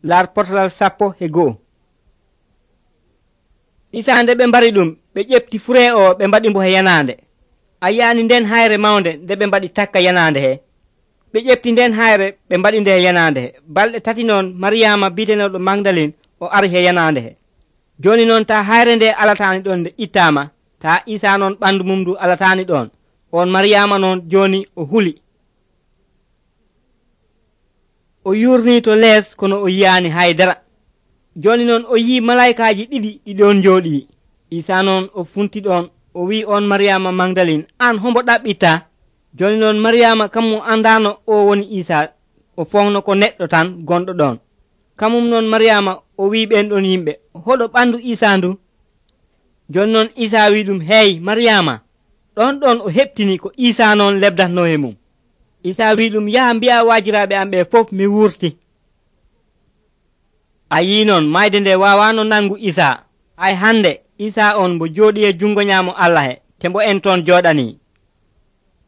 lar portalal 10:1. Isa nde ɓe mbari ɗum ɓe ƴefti fure o ɓe mbaɗi mbo he yanande. A yani nden hayre mawnde nde ɓe mbaɗi takka yanande he. Ɓe ƴefti nden hayre ɓe mbaɗi nde he yanande he. Balɗe tati noon Mariyama bidenoɗo Magdalene o ari he yanande he. Joni noon ta hayre nde alatani ɗon nde ittama, ta Isa noon ɓandu mum ndu alatani ɗon. On Mariyama noon joni o huli. O yurni to lees kono o yiyani haydara. Joni noon o yi malaikaji ɗiɗi ɗi ɗon jooɗi. Isa noon o funti ɗon o wi on Mariyama Magdalene, an hombo ɗaɓɓitta? Joni noon Mariyama kamum andano o woni Isa, o fonno ko neɗɗo tan gonɗo ɗon. Kamum noon Mariyama o wi ɓen ɗon yimɓe, hoɗo ɓandu Isa ndu? Joni noon Isa wi ɗum, hey Mariyama, ɗon ɗon o heɓtini ko Isa noon lebdatno e mum. Isa wi ɗum, yaha mbi'a wajiraɓe am ɓe fof mi wurti. A yi noon mayde nde wawano nangu Isa. Ay hande Isa on mbo jooɗi e jungo ñaamo Allah he, te mbo en toon jooɗani.